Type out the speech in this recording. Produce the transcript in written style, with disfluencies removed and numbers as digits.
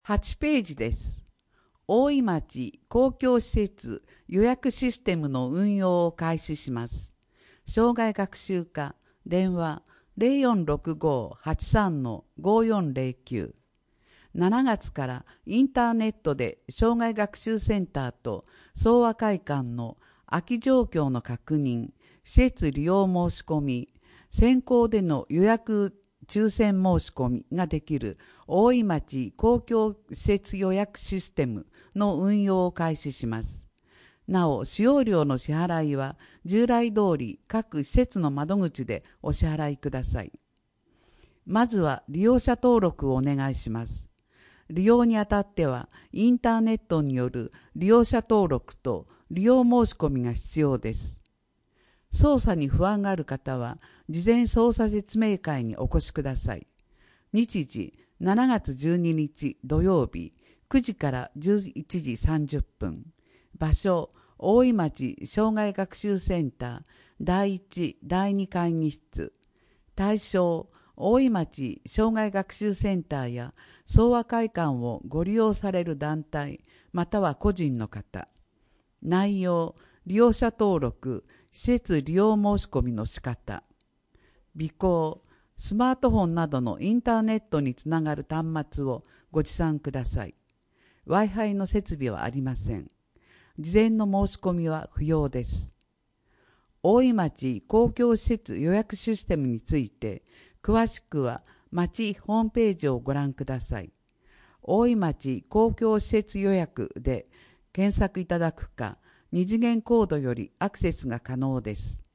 8ページです。大井町公共施設予約システムの運用を開始します。障害学習課電話0465-83-5409。7月からインターネットで障害学習センターと総和会館の空き状況の確認、施設利用申し込み、先行での予約抽選申し込みができる大井町公共施設予約システムの運用を開始します。なお、使用料の支払いは従来通り各施設の窓口でお支払いください。まずは利用者登録をお願いします。利用にあたってはインターネットによる利用者登録と利用申し込みが必要です。操作に不安がある方は事前操作説明会にお越しください。日時7月12日土曜日9時から11時30分。場所大井町障害学習センター第1第2会議室。対象大井町障害学習センターや総和会館をご利用される団体または個人の方。内容利用者登録施設利用申し込みの仕方。備考スマートフォンなどのインターネットにつながる端末をご持参ください。Wi-Fi の設備はありません。事前の申し込みは不要です。大井町公共施設予約システムについて詳しくは町ホームページをご覧ください。大井町公共施設予約で検索いただくか、二次元コードよりアクセスが可能です。